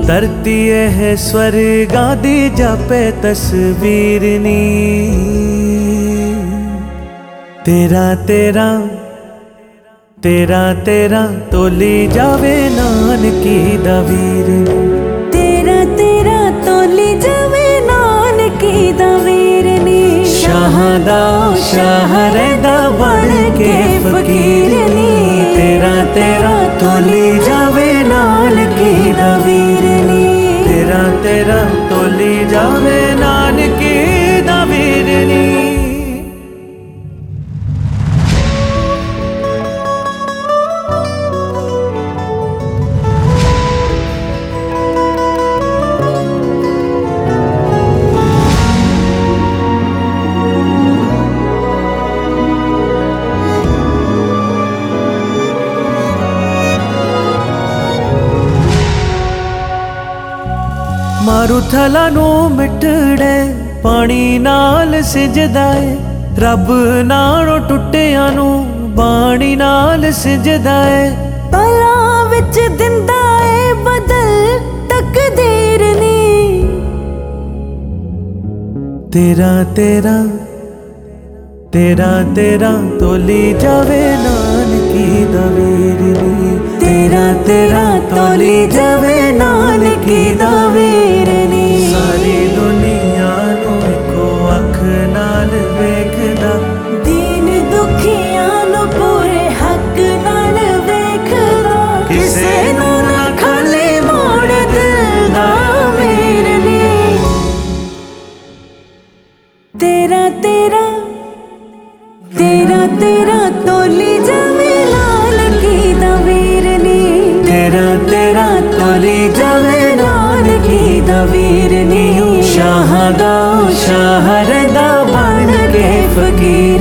धरती है स्वर्गा दी जापे तस्वीर नी। तेरा तेरा तेरा तेरा तोली जावे नानकी दा वीर नी। तेरा तेरा तोली जावे नानकी दा वीर नी। शाह दा शाह रहिंदा बन के फकीर नी। तेरा तेरा तोली जावे नानकी दा वीर नी। तेरा तेरा तोली जावे नानकी दा वीर नी। मारूथला नू मिटड़े पानी नाल सिजदा है। रब नालों टुटिया नू बाणी नाल सिजदा है। भला विच दिंदा है बदल तकदीर नी। तेरा तेरा तेरा तेरा तोली जावे नानकी दा वीर नी। तेरा तेरा तोली जावे नानकी दा वीर नी। सारी दुनिया नू इको अख नाल वेखदा। दीन दुखियां नू पूरे हक नाल वेखदा। किसे नू ना खाली मोड़ दिंदा वीर नी। तेरा तेरा तेरा तेरा तोली जावे नानकी दा वीर नी। तेरा तेरा तोली जावे नानकी दा वीर नी। शाह दा शाह रहिंदा बन के फकीर